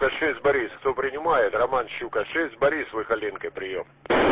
Щука-6, Борис. Кто принимает? Роман Щука-6, Борис, с Выхоленкой, прием.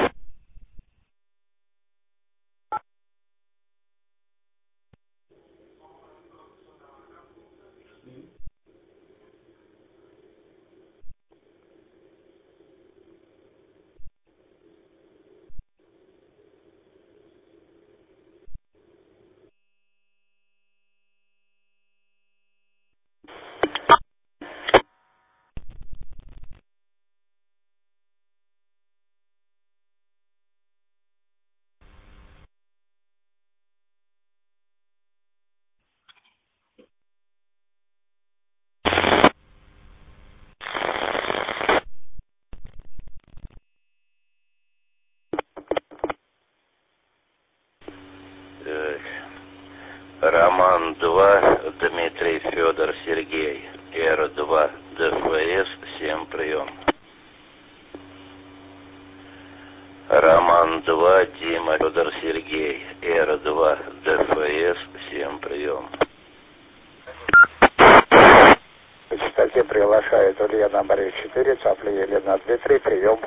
Роман 2, Дмитрий, Федор, Сергей, Р2, ДФС, 7, прием. Роман 2, Дима, Федор, Сергей, Р2, ДФС, 7, прием. В частоте приглашает Ульяна Борис 4, Цапля Елена Дмитрий, прием.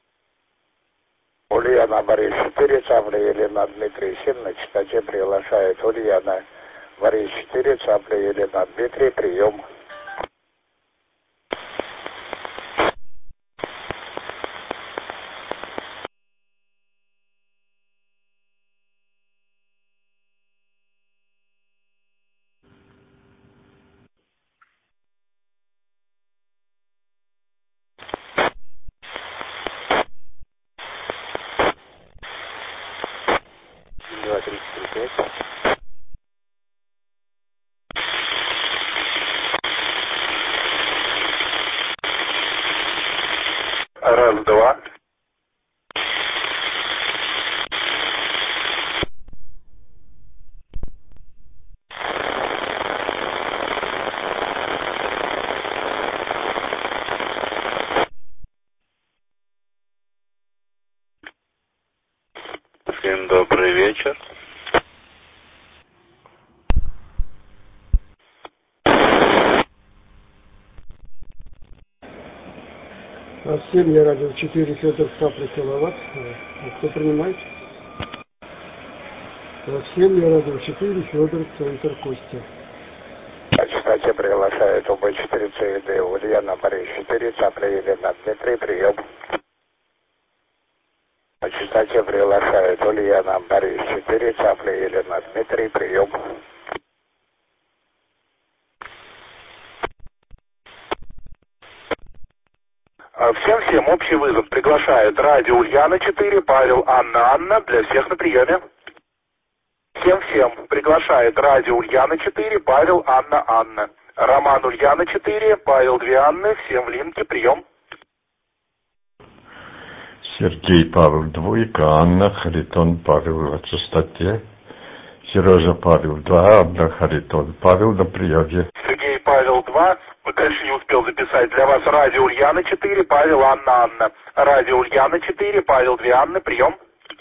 Ульяна Борис 4, Цапля Елена Дмитрий 7, на частоте приглашает Ульяна Борис 4, Цапля Елена Дмитрий, прием. Раз, два. Всем добрый вечер. Семья радио 4, Федор, Цапля, Киловатт. Кто принимает? Семья радио 4, Федор, Центр, Костя. На частоте приглашает УБ4 ЦИД Ульяна Борис 4, Цапля Елена Дмитрий, прием. На частоте приглашает Ульяна Борис 4, Цапля Елена Дмитрий, прием. Всем общий вызов приглашает радио Ульяна 4, Павел, Анна, для всех на приеме. Всем приглашает радио Ульяна 4, Павел, Анна. Роман Ульяна 4, Павел, 2 Анны, всем в линке, прием. Сергей, Павел, 2, Анна, Харитон, Павел, в частоте. Сережа, Павел, 2, Анна, Харитон, Павел, на приеме. Сергей, Павел, 2, дальше не успел записать. Для вас радио Ульяна 4, Павел, Анна. Радио Ульяна 4, Павел, 2 Анны, прием.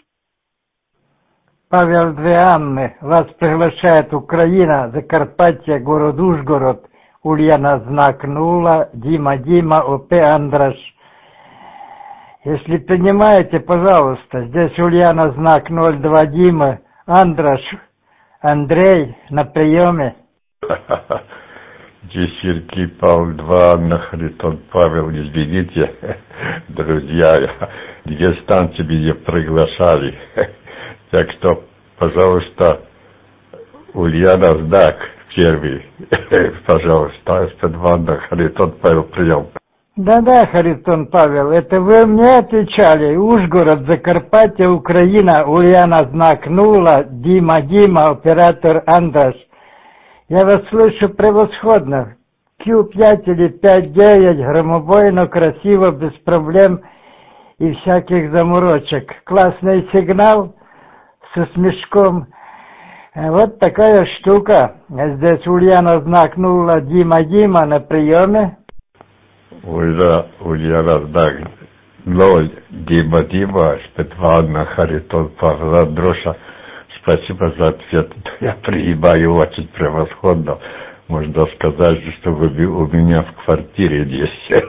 Павел, 2 Анны, вас приглашает Украина, Закарпаття, город Ужгород, Ульяна, знак 0, Дима, ОП, Андраш. Если принимаете, пожалуйста, здесь Ульяна, знак 02, Дима, Андраш, Андрей, на приеме. Здесь Сергей, Павел, 2, Анна, Харитон, Павел, извините, друзья, две станции меня приглашали. Так что, пожалуйста, Ульяна, знак первый, пожалуйста, Анна, Харитон, Павел, прием. Да, Харитон Павел, это вы мне отвечали. Ужгород, Закарпаття, Украина, Ульяна, знак 0, Дима, оператор Андраш. Я вас слышу превосходно. Q5 или 5.9, громобойно, красиво, без проблем и всяких заморочек. Классный сигнал со смешком. Вот такая штука. Здесь Ульяна, знак 0, Дима, на приеме. Ульяна, знак 0, Дима, Светлана, Харитон, Павел, Андроша. Спасибо за ответ. Я принимаю очень превосходно. можно сказать, что вы у меня в квартире есть.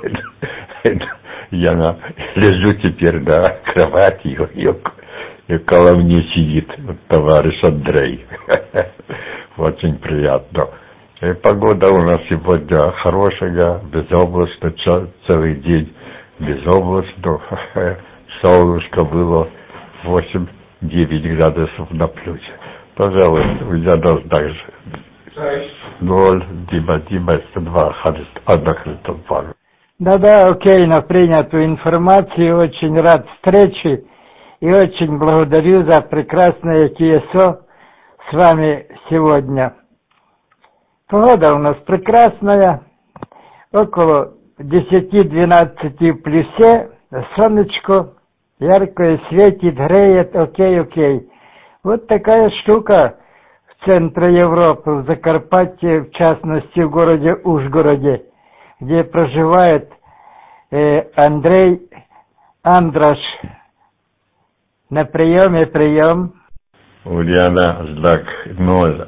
Я лежу теперь на кровати, и около мне сидит товарищ Андрей. Очень приятно. И погода у нас сегодня хорошая, безоблачно, целый день безоблачно. Солнышко было 8-9 градусов на плюсе. Пожалуйста, у меня должна 0, Дима, 102, Анна Харитон Павел. Да-да, окей, на принятую информацию. Очень рад встрече и очень благодарю за прекрасное ТСО с вами сегодня. Погода у нас прекрасная, около 10-12 в плюсе, солнышко яркое светит, греет, окей. Вот такая штука в центре Европы, в Закарпатье, в частности в городе Ужгороде, где проживает Андрей Андраш. На приеме прием. Ульяна, знак 0.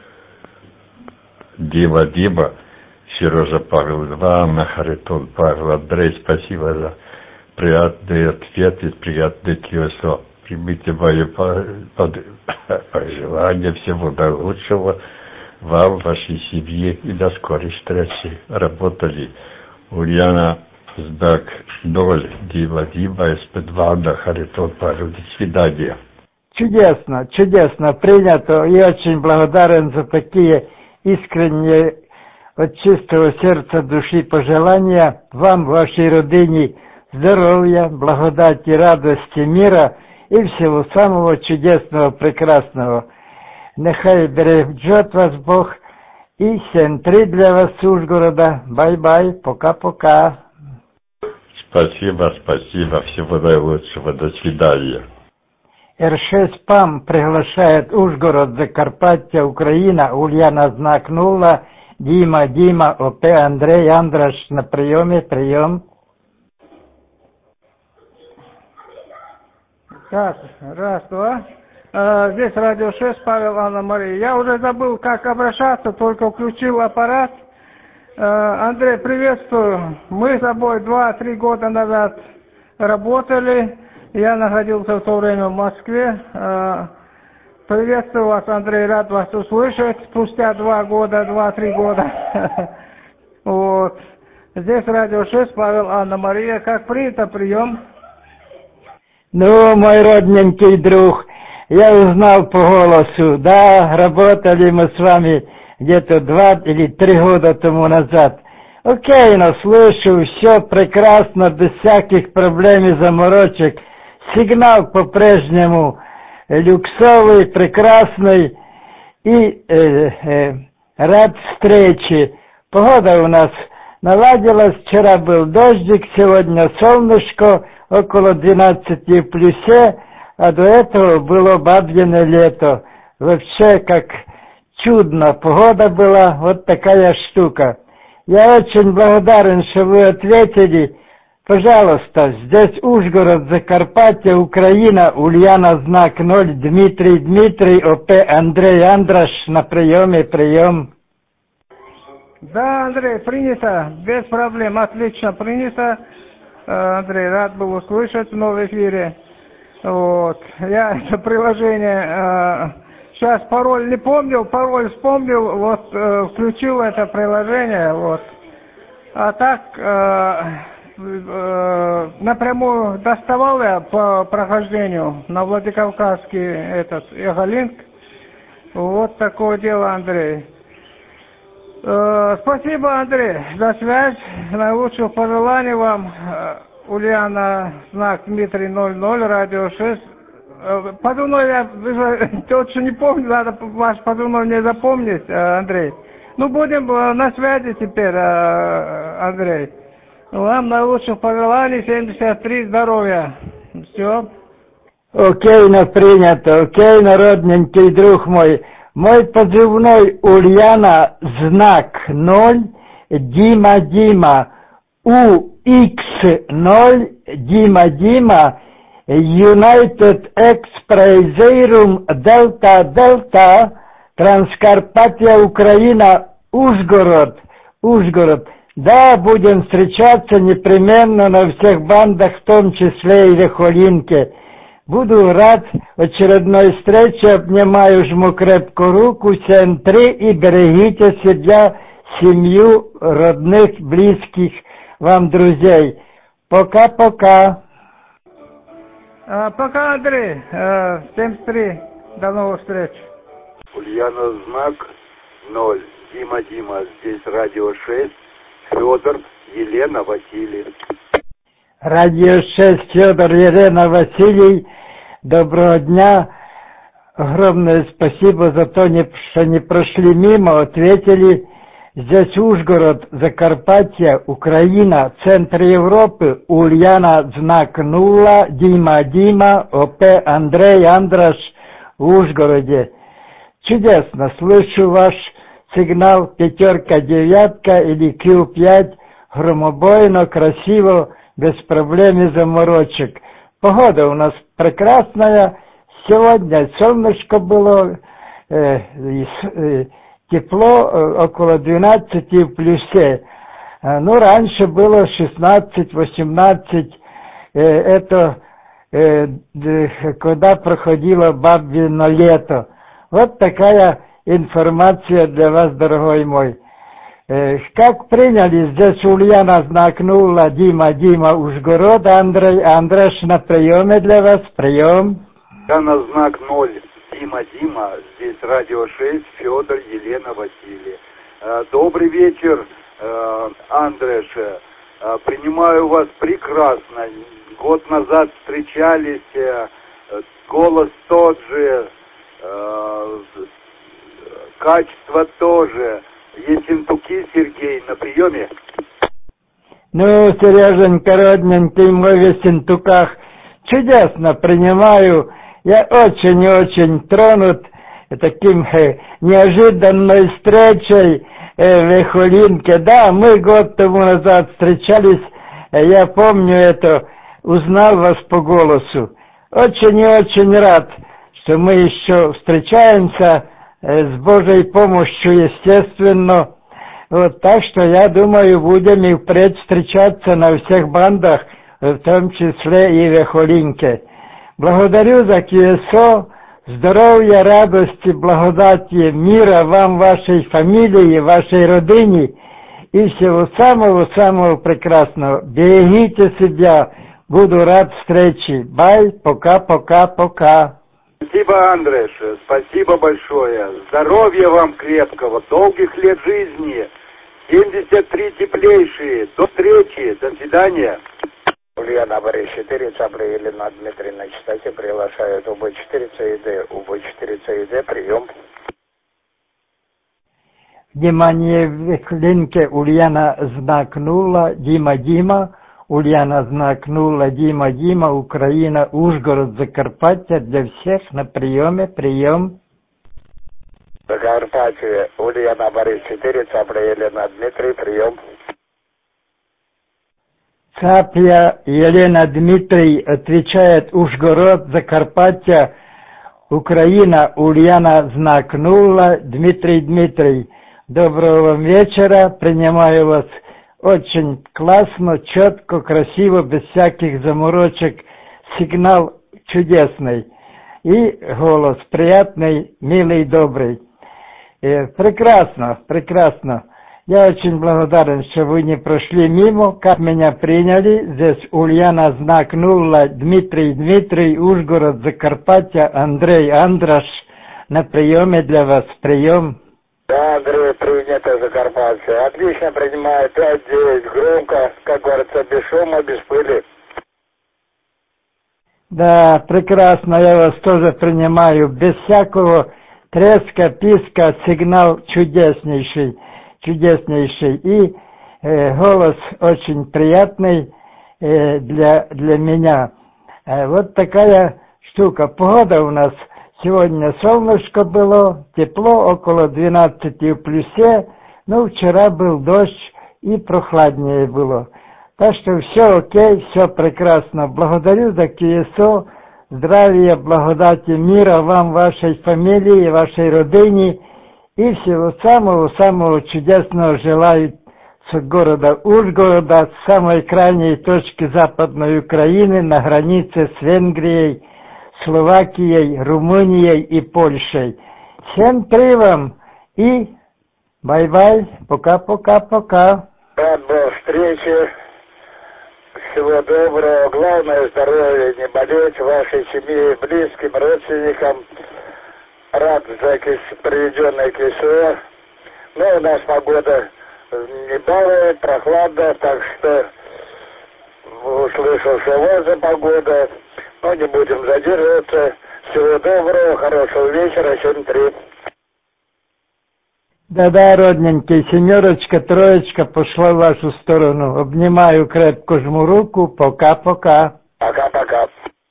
Дима, Сережа Павел 2, Анна Харитон Павел, Андрей, спасибо за приятные ответы, приятные ТСО. Примите мои пожелания, всего наилучшего вам, вашей семье и до скорой встречи. Работали Ульяна, знак 0, Дима, СП2, Анна Харитон Павел. До свидания. Чудесно, принято, и очень благодарен за такие искренние, от чистого сердца души пожелания вам, вашей родине, здоровья, благодати, радости, мира и всего самого чудесного, прекрасного. Нехай бережет вас Бог и 7-3 для вас с Ужгорода. Бай-бай, пока-пока. Спасибо, всего наилучшего, до свидания. Р6 ПАМ приглашает Ужгород, Закарпаття, Украина, Ульяна, знак 0, Дима, ОП, Андрей Андраш на приеме, прием. Так, раз, два. Здесь радио 6, Павел, Анна Мария. Я уже забыл, как обращаться, только включил аппарат. Андрей, приветствую. Мы с тобой 2-3 года назад работали. Я находился в то время в Москве. Приветствую вас, Андрей, рад вас услышать спустя 2-3 года. Вот. Здесь радио 6, Павел, Анна Мария. Как принято, прием. Ну, мой родненький друг, я узнал по голосу, да, работали мы с вами где-то 2 или 3 года тому назад. Окей, но слышу, все прекрасно, без всяких проблем и заморочек. Сигнал по-прежнему люксовый, прекрасный и рад встрече. Погода у нас наладилась, вчера был дождик, сегодня солнышко, около 12 в плюсе, а до этого было бабьино лето. Вообще как чудно, погода была, вот такая штука. Я очень благодарен, что вы ответили. Пожалуйста, здесь Ужгород, Закарпатье, Украина, Ульяна, знак 0, Дмитрий, ОП, Андрей Андраш на приеме, прием. Да, Андрей, принято, без проблем, отлично принято. Андрей, рад был услышать в новом эфире. Вот. Я это приложение, сейчас пароль не помнил, пароль вспомнил, вот, включил это приложение, вот. А так, напрямую доставал я по прохождению на Владикавказский этот Эголинк. Вот такое дело, Андрей. Спасибо, Андрей, за связь. Наилучших пожеланий вам. Ульяна, знак Дмитрий 00, радио 6. Позывной я точно не помню, надо ваш позывной мне запомнить, Андрей. Ну, будем на связи теперь, Андрей. Вам наилучших пожеланий, 73, здоровья. Все. Окей, принято, окей, народненький друг мой. Мой позывной Ульяна, знак 0, Дима, UX0, Дима, United Expresseirum Delta, Транскарпатия, Украина, Ужгород. Да, будем встречаться непременно на всех бандах, в том числе и Верхолинке. Буду рад очередной встрече, обнимаю, жму крепко руку, всем три, и берегите себя, семью, родных, близких вам друзей. Пока-пока. Пока, Андрей. Всем три. До новых встреч. Ульяна, знак 0. Дима, здесь радио 6. Федор, Елена, Василий. Радио 6, Федор, Елена, Василий. Доброго дня. Огромное спасибо за то, что не прошли мимо, ответили. Здесь Ужгород, Закарпатье, Украина, центр Европы. Ульяна, знак 0. Дима, ОП Андрей, Андраш в Ужгороде. Чудесно, слышу ваш сигнал 5, 9 или Q5, громобойно, красиво, без проблем и заморочек. Погода у нас прекрасная, сегодня солнышко было, тепло около 12 в плюсе. Ну, раньше было 16-18, это когда проходило бабино лето. Вот такая информация для вас, дорогой мой. Как приняли, здесь Ульяна, знак 0, Дима, Ужгород, Андрей, Андраш на приеме для вас, прием. Ульяна, знак 0, Дима, здесь радио 6, Федор, Елена, Василий. Добрый вечер, Андреш, принимаю вас прекрасно. Год назад встречались, голос тот же, качество тоже. Ессентуки Сергей на приеме. Ну, Сереженька, родненький мой в Ессентуках, чудесно принимаю. Я очень тронут таким неожиданной встречей в Верхолинке. Да, мы год тому назад встречались, я помню это, узнал вас по голосу. Очень рад, что мы еще встречаемся с Божьей помощью, естественно. Вот, так что я думаю, будем и впредь встречаться на всех бандах, в том числе и в Верхолинке. Благодарю за КСО, здоровья, радости, благодати, мира вам, вашей фамилии, вашей родине и всего самого прекрасного. Берегите себя, буду рад встрече. Бай, пока. Спасибо, Андреш, спасибо большое. Здоровья вам крепкого, долгих лет жизни, 73 теплейшие. До встречи, до свидания. Ульяна, Борис 4, Цапля, Елена, Дмитрий на частоте, приглашают УБ-4 ЦИД, УБ-4 ЦИД, прием. Внимание, в Верхолинке, Ульяна, знак 0, Дима, Ульяна, знак 0, Дима, Украина, Ужгород, Закарпатье, для всех на приеме, прием. Закарпатье, Ульяна, Борис 4, Цапля, Елена, Дмитрий, прием. Цапля, Елена, Дмитрий, отвечает Ужгород, Закарпатье, Украина, Ульяна, знак 0, Дмитрий. Доброго вам вечера, принимаю вас очень классно, четко, красиво, без всяких заморочек, сигнал чудесный и голос приятный, милый, добрый. Прекрасно. Я очень благодарен, что вы не прошли мимо, как меня приняли. Здесь Ульяна, знак 0, Дмитрий, Ужгород, Закарпатье, Андрей, Андраш на приеме для вас. Прием. Да, Андрей, принято, Закарпатье. Отлично принимаю, 5-9, громко, как говорится, без шума, без пыли. Да, прекрасно, я вас тоже принимаю, без всякого треска, писка, сигнал чудеснейший. И голос очень приятный для меня. Вот такая штука. Погода у нас сегодня солнышко было, тепло, около 12 в плюсе, но вчера был дождь и прохладнее было. Так что все окей, все прекрасно. Благодарю за КСО, здравия, благодати, мира вам, вашей фамилии, вашей родине И всего самого-самого чудесного желаю с города Ужгорода, с самой крайней точки Западной Украины, на границе с Венгрией, Словакией, Румынией и Польшей. Всем три вам и бай-бай, пока-пока-пока. Рад был встрече. Всего доброго. Главное здоровья, не болеть вашей семье, близким, родственникам. Рад за проведенное КСО. Но у нас погода не балует, прохладно, так что услышал, что у вас за погода. Но не будем задерживаться. Всего доброго, хорошего вечера, 7-3. Да-да, родненький, семерочка, троечка пошла в вашу сторону. Обнимаю, крепко жму руку. Пока-пока. Пока-пока.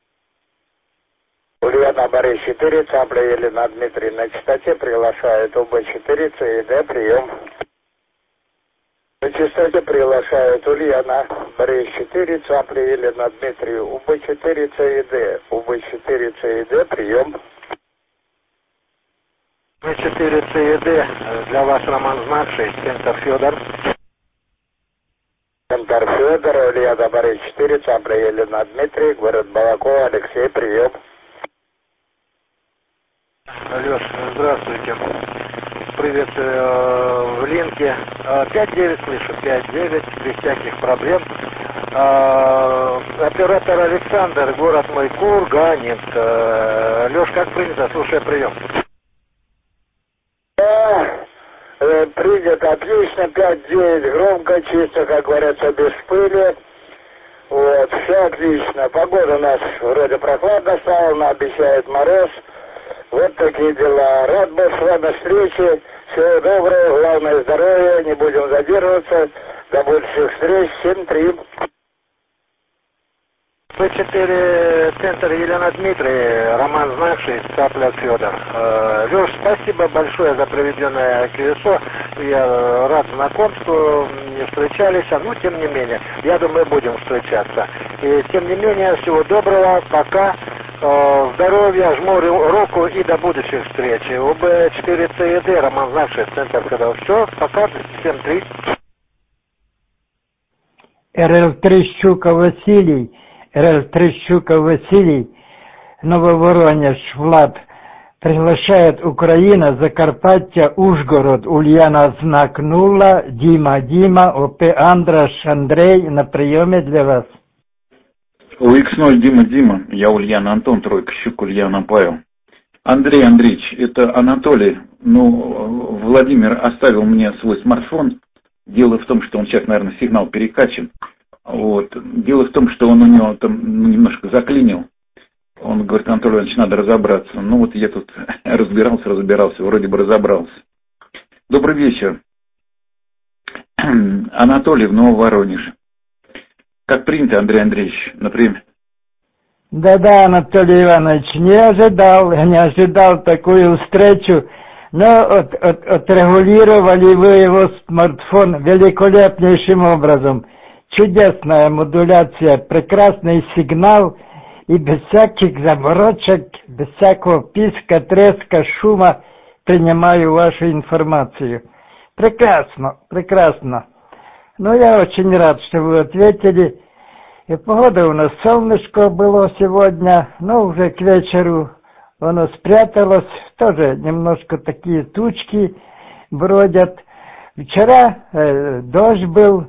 Ульяна Борис 4, Цапля Елена Дмитрий на частоте, приглашает УБ4, ЦИД, прием. На частоте приглашает Ульяна Борис 4, Цапля Елена Дмитрий, УБ4, ЦИД, УБ4, ЦИД, прием. УБ4 ЦИД, для вас Роман Знакший, центр Федор. Центр Федор, Ульяна Борис 4, Цапля Елена Дмитрий, город Балакова, Алексей, прием. Алёш, здравствуйте. Приветствую в линке. 5-9 слышу, 5-9, без всяких проблем. Оператор Александр, город мой, Курганинск. Лёш, как принято, слушай, прием. Принято отлично, 5-9, громко, чисто, как говорится, без пыли. Вот, все отлично. Погода у нас вроде прохладно стала, но обещает мороз. Вот такие дела. Рад был с вами встрече. Всего доброго, главное здоровья, не будем задерживаться. До больших встреч, 7-3. П4, центр Елена Дмитрий, Роман Знакший, Цапля Федор. Леш, спасибо большое за проведенное КСО. Я рад знакомству, не встречались, но тем не менее, я думаю, будем встречаться. И тем не менее, всего доброго, пока, здоровья, жму руку и до будущих встреч. УБ4 ЦИД, Роман Знакший, центр Федор. Все, пока, 7-3. РЛ-3 Щука Василий. РЛ-3 Щука Василий, Нововоронеж, Влад, приглашает Украина, Закарпаття, Ужгород, Ульяна, знак 0, Дима, ОП Андраш, Андрей, на приеме для вас. УХ0, Дима, я Ульяна, Антон, тройка, Щук, Ульяна, Павел. Андрей Андреевич, это Анатолий, Владимир оставил мне свой смартфон. Дело в том, что он сейчас, наверное, сигнал перекачан. Вот. Дело в том, что он у него там немножко заклинил. Он говорит: Анатолий Иванович, надо разобраться. Я тут разбирался, вроде бы разобрался. Добрый вечер. Анатолий в Нововоронеже. Как принято, Андрей Андреевич, например? Да-да, Анатолий Иванович, не ожидал такую встречу. Но отрегулировали вы его смартфон великолепнейшим образом. Чудесная модуляция, прекрасный сигнал и без всяких заморочек, без всякого писка, треска, шума принимаю вашу информацию. Прекрасно. Я очень рад, что вы ответили. И погода у нас солнышко было сегодня, но уже к вечеру оно спряталось, тоже немножко такие тучки бродят. Вчера дождь был,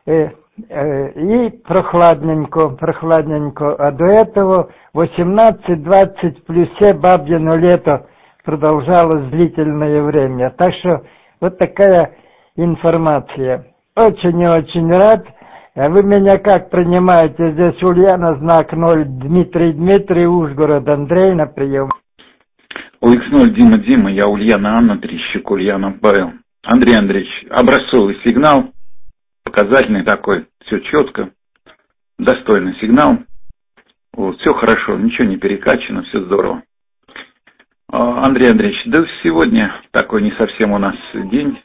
и прохладненько, а до этого 18-20 плюсе бабьино лето продолжалось длительное время. Так что вот такая информация. Очень и очень рад. А вы меня как принимаете? Здесь Ульяна, знак 0, Дмитрий, Ужгород, Андрей на прием. УХ0, Дима, я Ульяна, Анна, Трещик, Ульяна, Павел. Андрей Андреевич, образцовый сигнал. Показательный такой, все четко, достойный сигнал. Все хорошо, ничего не перекачано, все здорово. Андрей Андреевич, сегодня такой не совсем у нас день,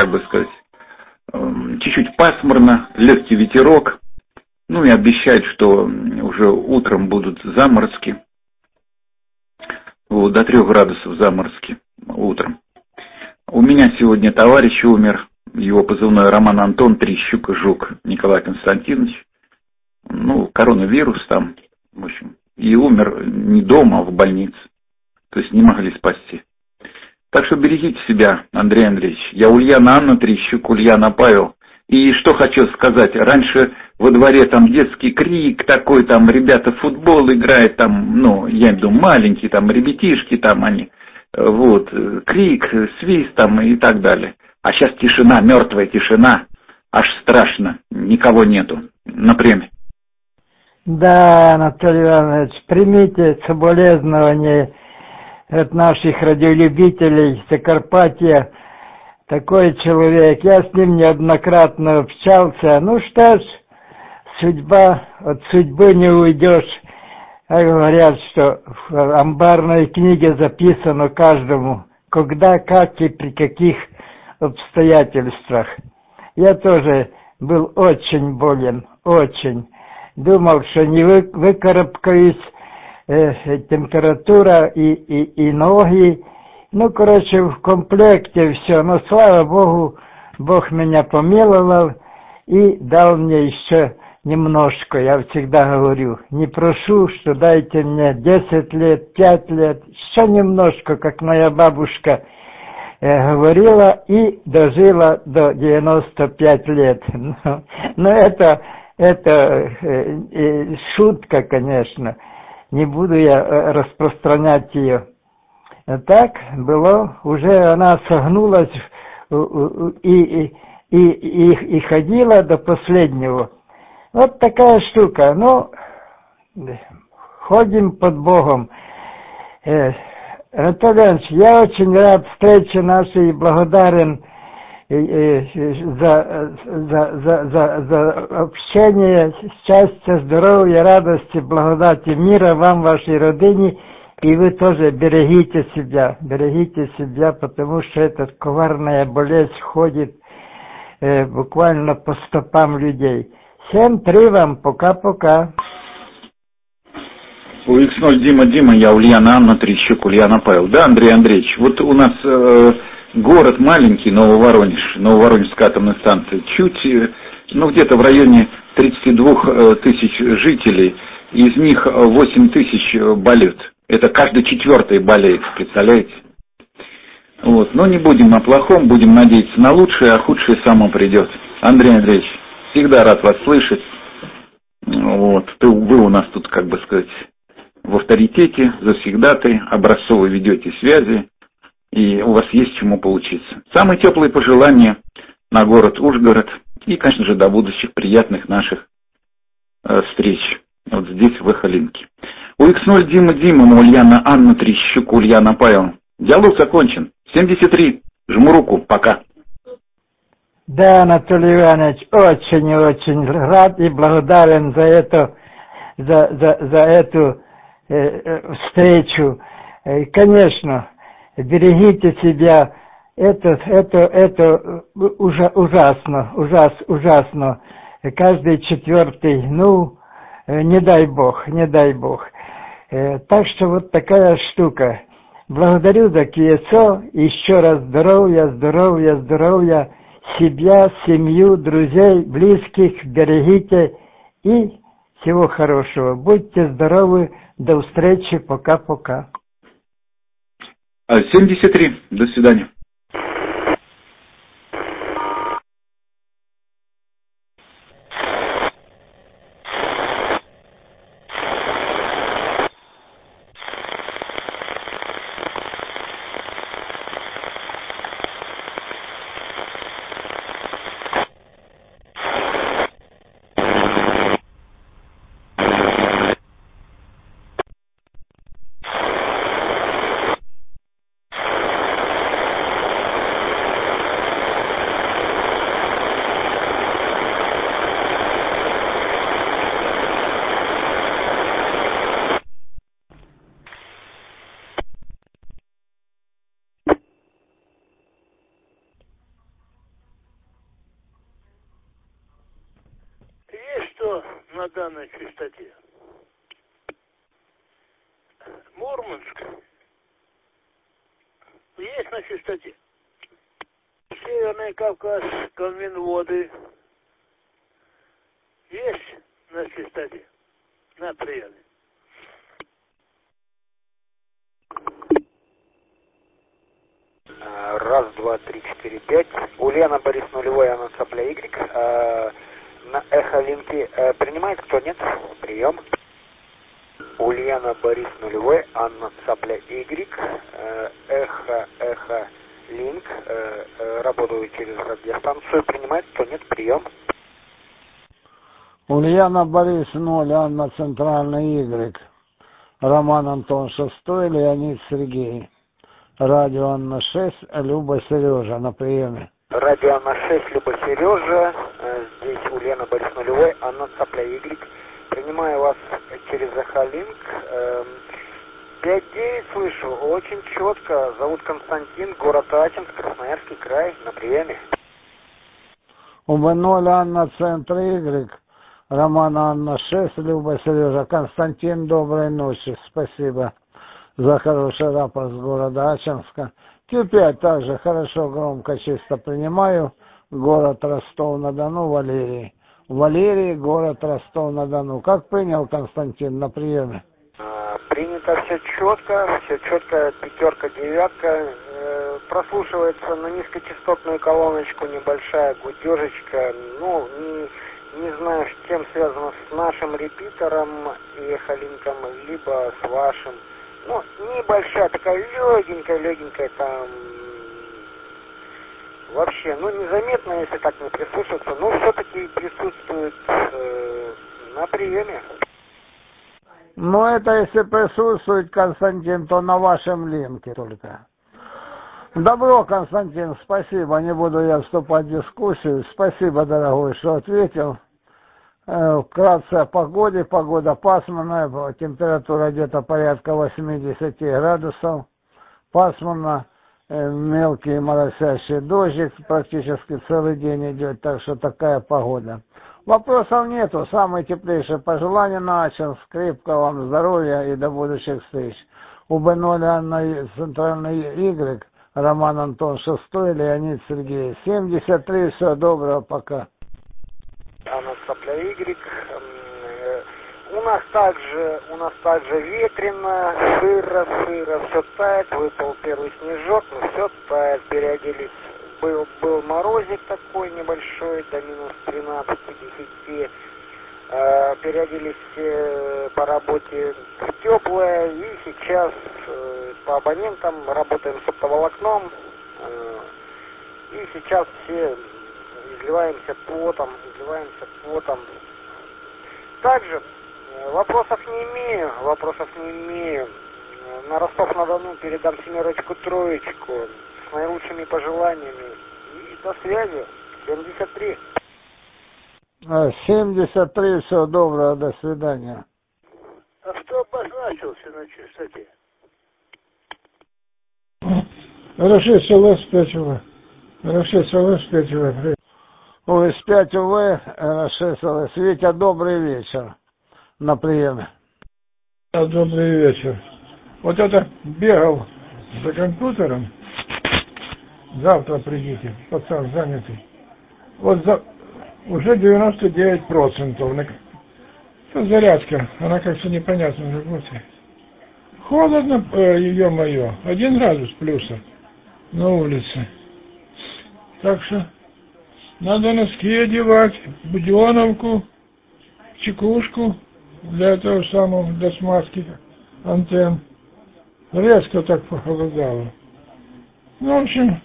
чуть-чуть пасмурно, легкий ветерок. И обещают, что уже утром будут заморозки. До 3 градусов заморозки утром. У меня сегодня товарищ умер, его позывной Роман Антон, Трещук и Жук Николай Константинович. Ну, коронавирус там, в общем. И умер не дома, а в больнице. То есть не могли спасти. Так что берегите себя, Андрей Андреевич. Я Ульяна Анна, Трещук, Ульяна Павел. И что хочу сказать, раньше во дворе там детский крик такой, там ребята в футбол играют, там, ну, я имею в виду маленькие, там ребятишки, там они, вот, крик, свист там и так далее. А сейчас тишина, мертвая тишина, аж страшно, никого нету на премии. Да, Анатолий Иванович, примите соболезнования от наших радиолюбителей Закарпатья. Такой человек, я с ним неоднократно общался. Ну что ж, судьба, от судьбы не уйдешь. А говорят, что в амбарной книге записано каждому, когда, как и при каких обстоятельствах. Я тоже был очень болен, очень. Думал, что не выкарабкаюсь, температура и ноги. Ну, короче, в комплекте все. Но, слава Богу, Бог меня помиловал и дал мне еще немножко. Я всегда говорю, не прошу, что дайте мне 10 лет, 5 лет, еще немножко, как моя бабушка говорила, и дожила до 95 лет. Но это шутка, конечно. Не буду я распространять ее. Так было, уже она согнулась и ходила до последнего. Вот такая штука. Ну, ходим под Богом. Анатолий Иванович, я очень рад встрече нашей и благодарен за общение, счастья, здоровья, радости, благодати, мира вам, вашей родине. И вы тоже берегите себя, потому что эта коварная болезнь ходит буквально по стопам людей. 7-3 вам, пока-пока. У X0 Дима, я Ульяна Анна, Трещук, Ульяна Павел. Да, Андрей Андреевич, вот у нас город маленький, Нововоронежская атомная станция, чуть, ну где-то в районе 32 тысяч жителей, из них 8 тысяч болеют. Это каждый 4-й болеет, представляете? Вот. Но не будем о плохом, будем надеяться на лучшее, а худшее само придет. Андрей Андреевич, всегда рад вас слышать. Вот. Вы у нас тут, как бы сказать, в авторитете, завсегдатый, образцово ведете связи, и у вас есть чему поучиться. Самые теплые пожелания на город Ужгород и, конечно же, до будущих приятных наших встреч вот здесь, в Эхолинке. У X0 Дима, Ульяна Анна, Трещук, Ульяна Павел. Диалог закончен. 73. Жму руку. Пока. Да, Анатолий Иванович, очень и очень рад и благодарен за эту встречу. Конечно, берегите себя. Это ужасно. Каждый 4-й, ну, не дай бог. Так что вот такая штука. Благодарю за КСО. Еще раз здоровья. Себя, семью, друзей, близких берегите и всего хорошего. Будьте здоровы. До встречи. Пока-пока. 73. До свидания. На данной частоте. Мурманск есть на частоте. Северный Кавказ, Каменводы. Есть на частоте? На приеме. Раз, два, три, четыре, пять. Ульяна Борис нулевой, Анна Цапля Y. На эхолинке принимает кто? Нет? Прием. Ульяна Борис нулевой, Анна Цапля Y. Эхо, линк. Работаю через радиостанцию. Принимает кто? Нет? Прием. Ульяна Борис 0, Анна Центральный Y. Роман Антон 6, Леонид Сергей. Радио Анна 6, Люба Сережа на приеме. Радио Анна 6, Люба Сережа. Здесь Ульяна Борис нулевой, Анна Цапля Y. Принимаю вас через эхолинк. 5-9 слышу, очень четко. Зовут Константин, город Ачинск, Красноярский край, на приеме. УБ0 Анна Центр Y. Роман Анна 6, Люба Сережа. Константин, доброй ночи. Спасибо за хороший рапорт с города Ачинска. Q5 также хорошо, громко, чисто принимаю. Город Ростов-на-Дону, Валерий. Валерий, город Ростов-на-Дону. Как принял Константин на приеме? Принято все четко, пятерка, девятка. Прослушивается на низкочастотную колоночку небольшая гудежечка. Ну, не знаю, с чем связано, с нашим репитером и эхолинком, либо с вашим. Ну, небольшая, такая легенькая там. Вообще, ну, незаметно, если так не прислушаться, но все-таки присутствует на приеме. Ну, это если присутствует, Константин, то на вашем линке только. Добро, Константин, спасибо. Не буду я вступать в дискуссию. Спасибо, дорогой, что ответил. Вкратце о погоде. Погода пасмурная, температура где-то порядка 80 градусов. Пасмурно, мелкий моросящий дождик практически целый день идет, так что такая погода. Вопросов нету. Самые теплейшие пожелания на Ачинск. Крепкого вам здоровья и до будущих встреч. УБ0 Анна Центральный Y. Роман Антон 6, Леонид Сергей. 73, всего доброго, пока. Анна Цапля Y. У нас также ветрено, сыро, все тает. Выпал первый снежок, но все тает. Переоделись. Был морозик такой небольшой, до минус 13-10. Переоделись по работе в теплое, и сейчас по абонентам работаем с оптоволокном, и сейчас все изливаемся потом. Также вопросов не имею. На Ростов-на-Дону передам 7-троечку с наилучшими пожеланиями. И до связи. 73. 73, всего доброго, до свидания. А кто обозначился на частоте? Рашид ЛС 5В. Рашид ЛС 5В. Ой, с 5В, Рашид ЛС. Витя, добрый вечер на приеме. Добрый вечер. Вот это бегал за компьютером. Завтра придите, пацан занятый. Вот уже 99%. Зарядка, она как-то непонятно работает. Холодно, ее-мое, 1 градус плюса на улице. Так что надо носки одевать, буденовку, чекушку для этого самого, для смазки антенн. Резко так похолодало. Ну, в общем,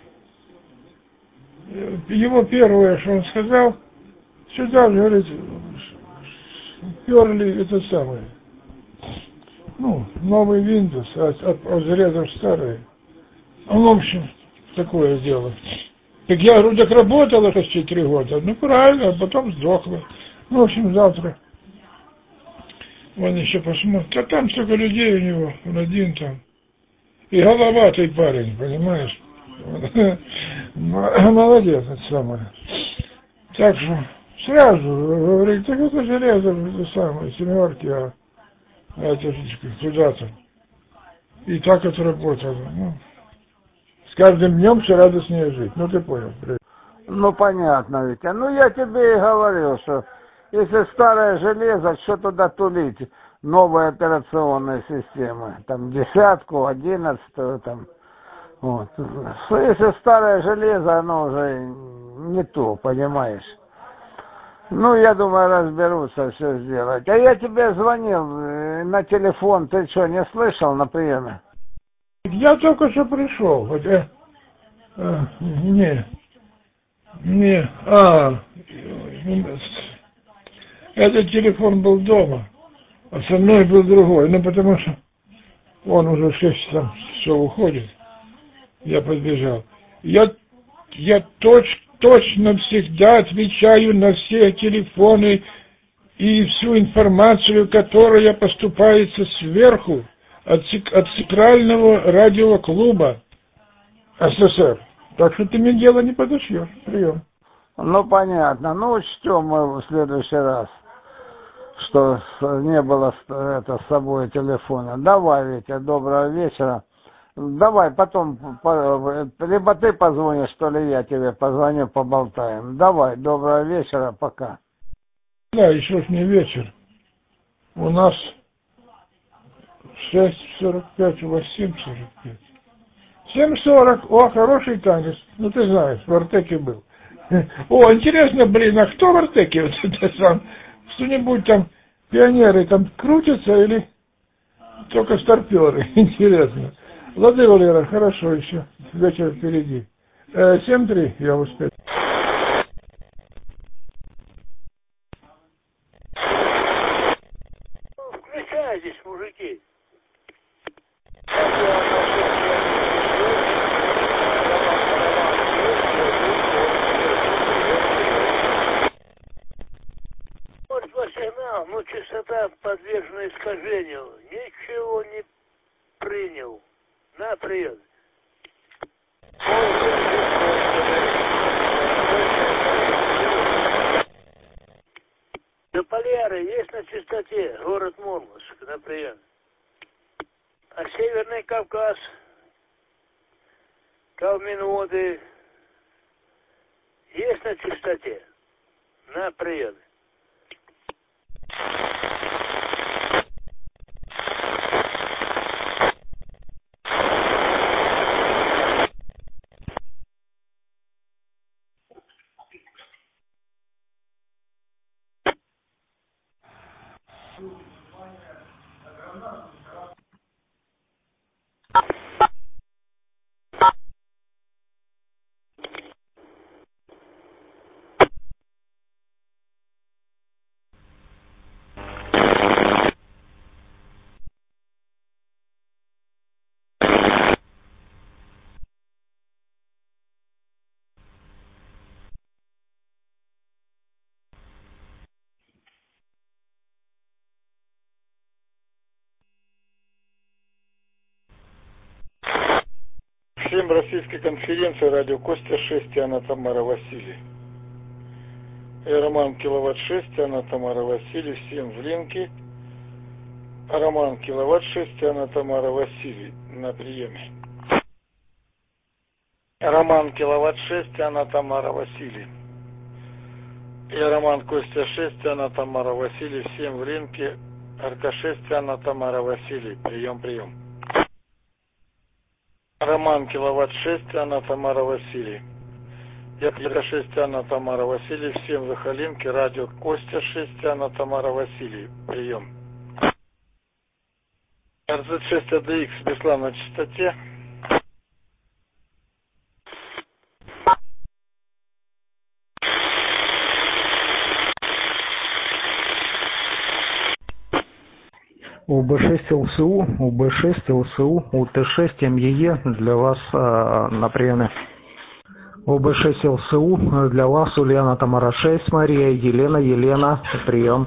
его первое, что он сказал, сюда, говорит, перли это самое. Ну, новый Windows, а зарезав старый. Ну, в общем, такое дело. Так я говорю, так работала почти 3 года. Ну, правильно, а потом сдохла. Ну, в общем, завтра он еще посмотрит. А там столько людей у него, он один там. И головатый парень, понимаешь? Молодец, это самое. Так что сразу говорит, так это железо, это самое, 7, это куда-то. И так это работало. Ну, с каждым днем все радостнее жить. Ну, ты понял. Ну, понятно, Витя. Ну, я тебе и говорил, что если старое железо, что туда тулить? Новые операционные системы. Там 10-ку, 11-ю, там. Вот. Если старое железо, оно уже не то, понимаешь? Ну, я думаю, разберутся, все сделать. А я тебе звонил на телефон, ты что, не слышал на приеме? Я только что пришел. Этот телефон был дома, а со мной был другой. Ну, потому что он уже в 6 часов уходит. Я подбежал. Я точно всегда отвечаю на все телефоны и всю информацию, которая поступается сверху от Центрального радиоклуба СССР. Так что ты мне дело не подошьешь. Прием. Ну, понятно. Ну, учтем мы в следующий раз, что не было с собой телефона. Давай, Витя, доброго вечера. Давай, потом, либо ты позвонишь, что ли, я тебе позвоню, поболтаем. Давай, доброго вечера, пока. Да, еще ж не вечер. У нас 6:45, у вас 7:45. 7:40, о, хороший танец. Ну, ты знаешь, в Артеке был. О, интересно, блин, а кто в Артеке? Вот это сам, что-нибудь там, пионеры там крутятся или только старперы? Интересно. Лады, Валера, хорошо еще. Вечер впереди. 7:3, я успел. Включайтесь, мужики. Вот по сигналу, ну частота подвержена искажению. Ничего не принял. На прием. Поляры есть на частоте, город Мурманск, на прием. А Северный Кавказ, Калминводы есть на частоте, на прием. Всем российской конференции радио Костя 6 и Анна Тамара Василий. Я Роман Киловатт 6 и Анна Тамара Василий. Всем в линке. Роман Киловатт 6 и Анна Тамара Василий на приеме. Роман Киловатт 6 и Анна Тамара Василий. Я Роман Костя 6 и Анна Тамара Василий. Всем в линке. РК 6 и Анна Тамара Василий. Прием. Роман Киловатт 6 Анна Тамара Василий. Я РК 6 Анна Тамара Василий. Всем в Ихалинке. Радио Костя 6 Анна Тамара Василий. Прием. РЗ6 АДХ Беслан на частоте. УБ6 ЛСУ, УБ6 ЛСУ, УТ6 МЕЕ для вас на приеме. УБ6 ЛСУ для вас Ульяна Тамара 6, Мария, Елена, прием.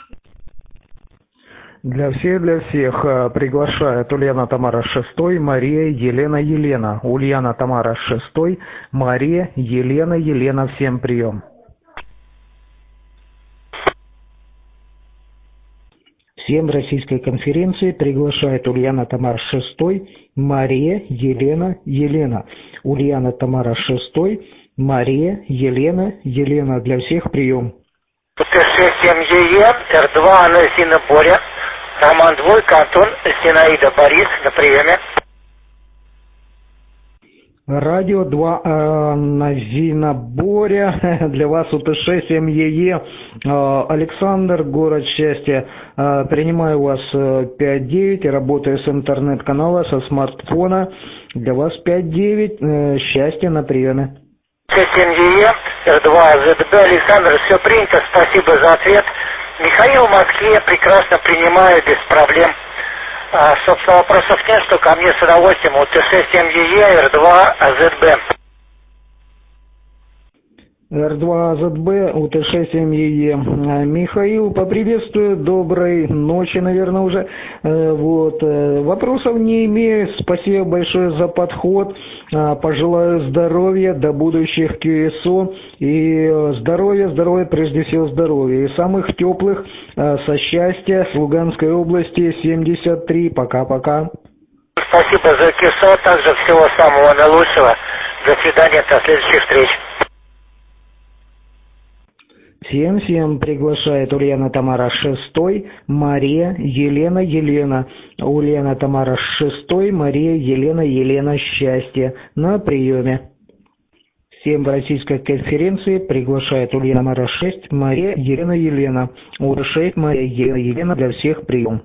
Для всех приглашает Ульяна Тамара 6, Мария, Елена, Ульяна Тамара 6, Мария, Елена, всем прием. Всем российской конференции приглашает Ульяна Тамара 6, Мария, Елена, Ульяна Тамара 6, Мария, Елена, Елена для всех прием. УТ-6-7ЕЕ, Р2, Анна, Зина, Боря, Роман Двойка, Антон, Зинаида, Борис, на приеме. Радио 2 Назина Боря, для вас УТ-6-7ЕЕ, Александр, город Счастья. Принимаю вас 5-9 и работаю с интернет-канала, со смартфона. Для вас 5-9, Счастье на приеме. 6-7ЕЕ, Р2, ЗДБ, Александр, все принято, спасибо за ответ. Михаил в Москве, прекрасно принимаю, без проблем. Собственно, вопросов нет, что ко мне с удовольствием. УТ-6-7ЕЕ, Р2, АЗБ. Р2АЗБ, УТ-6-7ЕЕ. Михаил, поприветствую, доброй ночи, наверное, уже. Вопросов не имею, спасибо большое за подход. Пожелаю здоровья до будущих QSO. И здоровья, прежде всего здоровья. И самых теплых, со счастья, с Луганской области, 73. Пока-пока. Спасибо за QSO, также всего самого наилучшего. До свидания, до следующих встреч. Всем приглашает Ульяна Тамара 6, Мария, Елена. Ульяна Тамара 6, Мария, Елена, счастье на приеме. Всем в российской конференции приглашает Ульяна Тамара 6, Мария, Елена. УТ-6, Мария, Елена для всех прием.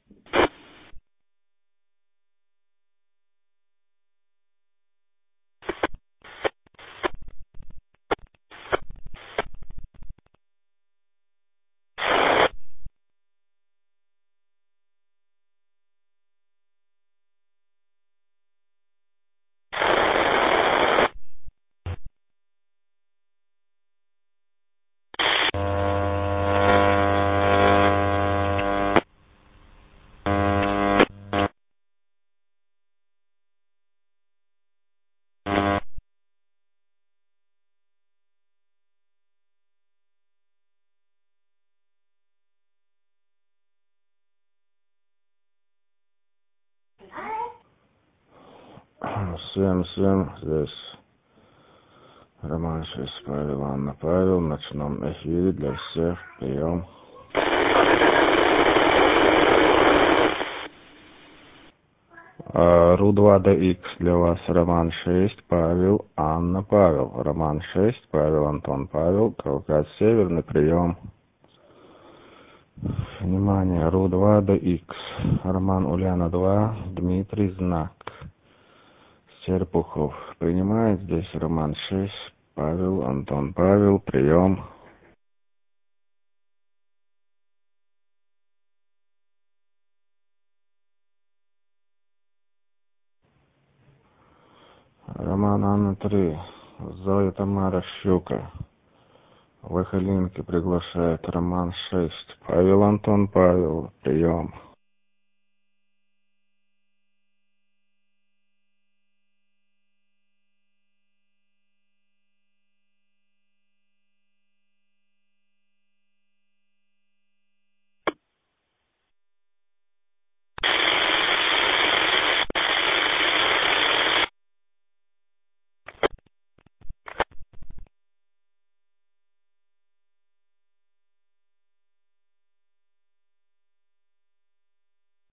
Всем, здесь Роман 6, Павел, Анна, Павел, в ночном эфире для всех, прием. РУ-2ДХ для вас, Роман 6, Павел, Анна, Павел, Роман 6, Павел, Антон, Павел, Кавказ Северный, прием. Внимание, РУ-2ДХ, Роман, Ульяна 2, Дмитрий, знак. Серпухов принимает, здесь Роман 6, Павел, Антон, Павел, прием. Роман Анна 3, Зоя Тамара Щука. Выхолинки приглашает Роман 6, Павел, Антон, Павел, прием.